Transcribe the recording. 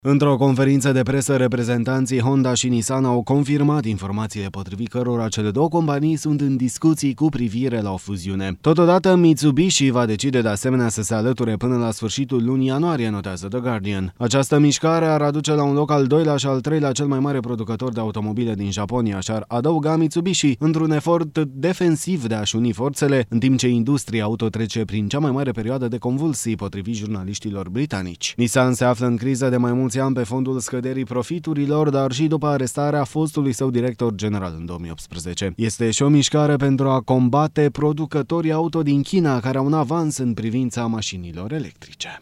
Într-o conferință de presă, reprezentanții Honda și Nissan au confirmat informațiile potrivit cărora cele două companii sunt în discuții cu privire la o fuziune. Totodată, Mitsubishi va decide de asemenea să se alăture până la sfârșitul lunii ianuarie, notează The Guardian. Această mișcare ar aduce la un loc al doilea și al treilea cel mai mare producător de automobile din Japonia și ar adăuga Mitsubishi într-un efort defensiv de a-și uni forțele, în timp ce industria auto trece prin cea mai mare perioadă de convulsii, potrivit jurnaliștilor britanici. Nissan se află în criză de mai mulți ani pe fondul scăderii profiturilor, dar și după arestarea fostului său director general în 2018. Este și o mișcare pentru a combate producătorii auto din China, care au un avans în privința mașinilor electrice.